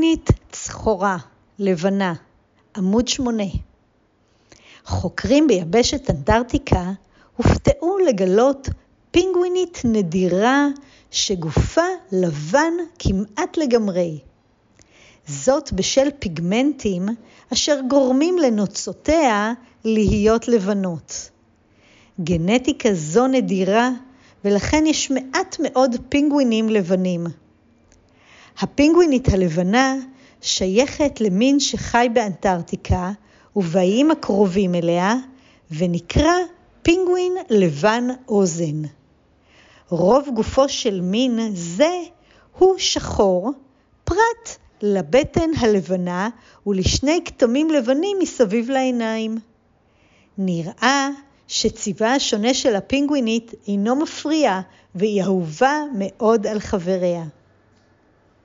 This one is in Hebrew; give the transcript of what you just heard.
פינגווינית צחורה, לבנה, עמוד 8. חוקרים ביבשת אנטארקטיקה הופתעו לגלות פינגווינית נדירה שגופה לבן כמעט לגמרי. זאת בשל פיגמנטים אשר גורמים לנוצותיה להיות לבנות. גנטיקה זו נדירה ולכן יש מעט מאוד פינגווינים לבנים. הפינגווינית הלבנה שייכת למין שחי באנטארקטיקה ובאיים הקרובים אליה ונקרא פינגווין לבן אוזן. רוב גופו של מין זה הוא שחור, פרט לבטן הלבנה ולשני כתמים לבנים מסביב לעיניים. נראה שצבעה השונה של הפינגווינית אינו מפריע והיא אהובה מאוד על חבריה.